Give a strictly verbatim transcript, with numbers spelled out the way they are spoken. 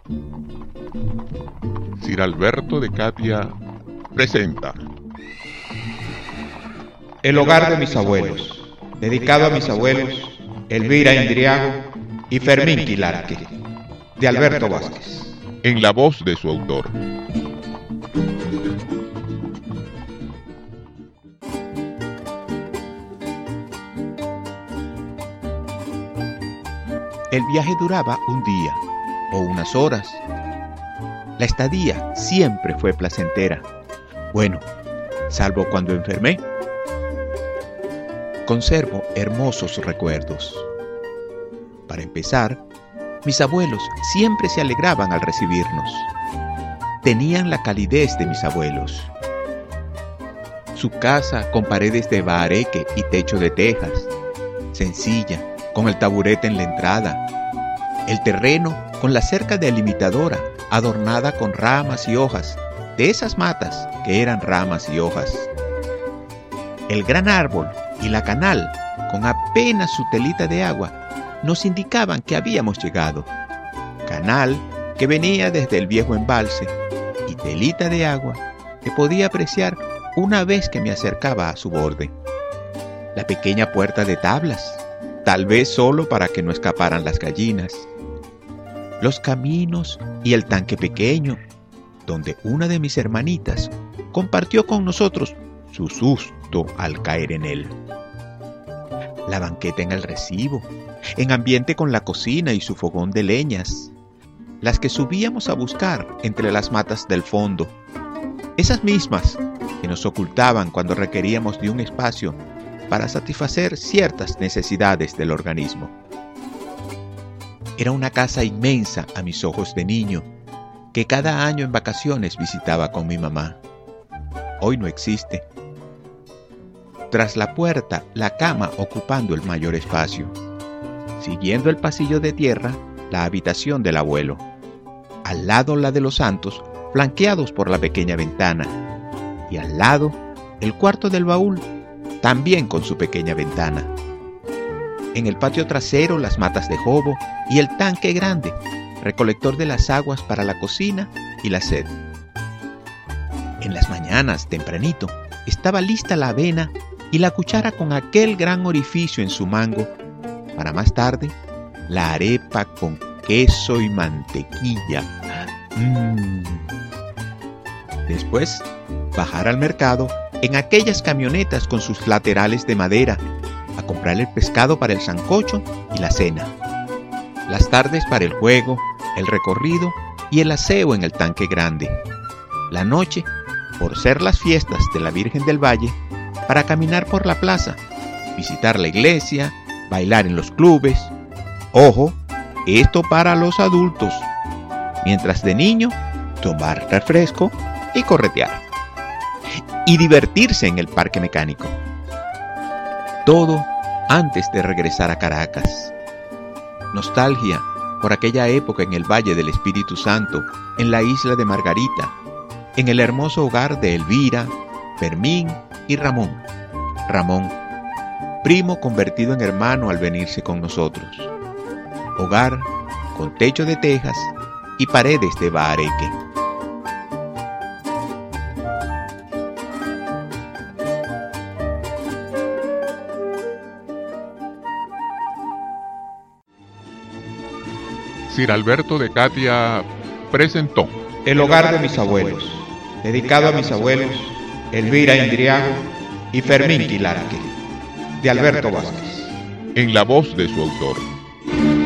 Sir Alberto de Catia presenta El hogar de mis abuelos, dedicado a mis abuelos Elvira Indriago y Fermín Quilarque, de Alberto Vázquez, en la voz de su autor. El viaje duraba un día o unas horas. La estadía siempre fue placentera. Bueno, salvo cuando enfermé. Conservo hermosos recuerdos. Para empezar, mis abuelos siempre se alegraban al recibirnos. Tenían la calidez de mis abuelos. Su casa con paredes de bahareque y techo de tejas, sencilla, con el taburete en la entrada, el terreno con la cerca delimitadora adornada con ramas y hojas de esas matas que eran ramas y hojas, el gran árbol y la canal con apenas su telita de agua nos indicaban que habíamos llegado, canal que venía desde el viejo embalse y telita de agua que podía apreciar una vez que me acercaba a su borde, la pequeña puerta de tablas, tal vez solo para que no escaparan las gallinas, los caminos y el tanque pequeño, donde una de mis hermanitas compartió con nosotros su susto al caer en él. La banqueta en el recibo, en ambiente con la cocina y su fogón de leñas, las que subíamos a buscar entre las matas del fondo, esas mismas que nos ocultaban cuando requeríamos de un espacio para satisfacer ciertas necesidades del organismo. Era una casa inmensa a mis ojos de niño, que cada año en vacaciones visitaba con mi mamá. Hoy no existe. Tras la puerta, la cama ocupando el mayor espacio. Siguiendo el pasillo de tierra, la habitación del abuelo. Al lado la de los santos, flanqueados por la pequeña ventana. Y al lado, el cuarto del baúl, también con su pequeña ventana. En el patio trasero las matas de jobo y el tanque grande, recolector de las aguas para la cocina y la sed. En las mañanas, tempranito, estaba lista la avena y la cuchara con aquel gran orificio en su mango, para más tarde, la arepa con queso y mantequilla. Mm. Después, bajar al mercado en aquellas camionetas con sus laterales de madera, a comprar el pescado para el sancocho y la cena. Las tardes para el juego, el recorrido y el aseo en el tanque grande. La noche, por ser las fiestas de la Virgen del Valle, para caminar por la plaza, visitar la iglesia, bailar en los clubes. Ojo, esto para los adultos. Mientras de niño, tomar refresco y corretear. Y divertirse en el parque mecánico. Todo antes de regresar a Caracas. Nostalgia por aquella época en el Valle del Espíritu Santo, en la isla de Margarita, en el hermoso hogar de Elvira, Fermín y Ramón. Ramón, primo convertido en hermano al venirse con nosotros. Hogar con techo de tejas y paredes de bahareque. Sir Alberto de Catia presentó El hogar de mis abuelos, dedicado a mis abuelos Elvira Indriago y Fermín Quilarque, de Alberto Vázquez, en la voz de su autor.